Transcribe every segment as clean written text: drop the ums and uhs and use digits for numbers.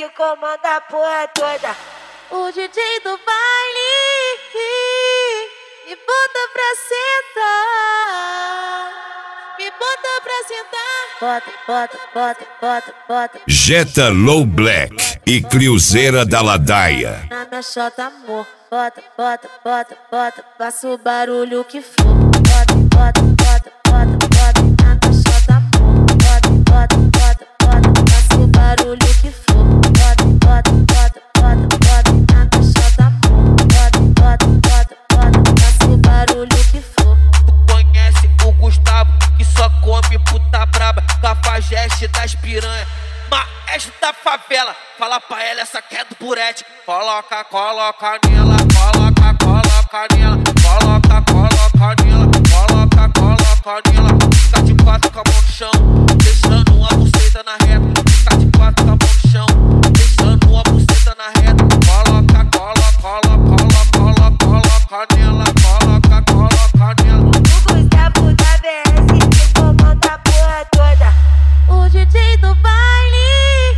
que comanda a porra toda. O DJ do baile me bota pra sentar, me bota pra sentar. Bota, bota, bota, bota, bota. Jetta Low Black e Cruzeira da Ladaia. Na minha chota, amor. Bota, bota, bota, bota. Faça o barulho que for. Bota, bota, bota, bota, bota. Na minha chota, amor. Bota, bota, bota, bota. Faça o barulho que for. Bota, bota, bota, bota, bota. Na minha chota, amor. Bota, bota, bota, bota. Faça o barulho que for. Tu conhece o Gustavo, que só come puta braba, cafajeste das piranha, maestro da favela. Fala pra ela, essa que é do burete. Coloca, coloca nela, coloca, coloca nela, coloca, coloca nela, coloca, coloca nela. Fica de quatro com a mão no chão, deixando uma buceta na reta. Fica de quatro com a mão no chão, deixando uma buceta na reta. Coloca, coloca, coloca, coloca, coloca nela, coloca, coloca nela. O Gustavo da VS que comanda a porra toda. O DJ do baile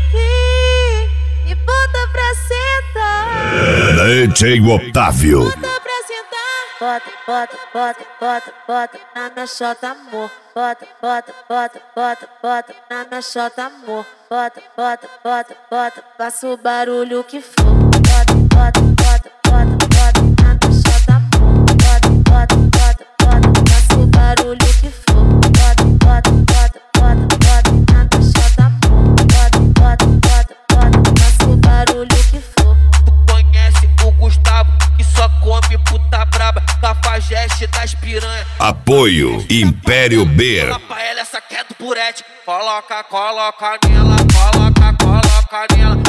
me bota pra sentar, DJ Otávio. bota pra sentar. Bota, bota, bota, bota, bota. Na minha chota, amor. Bota, bota, bota, bota, bota. Na minha chota, amor. Bota, bota, bota, bota. Faça o barulho que for. Bota, bota, bota, bota, bota. Na minha chota, amor. Bota, bota, bota, bota. Faça o barulho que for. Bota, bota, bota, bota, bota. Na minha chota, amor. Bota, bota, bota, bota. Faça o barulho que for. Tu conhece o Gustavo, que só come puta braba, cafajeste das piranha. Apoio Império Beer. Fala pra ela, essa que é do burete. Coloca, coloca nela, coloca, coloca nela,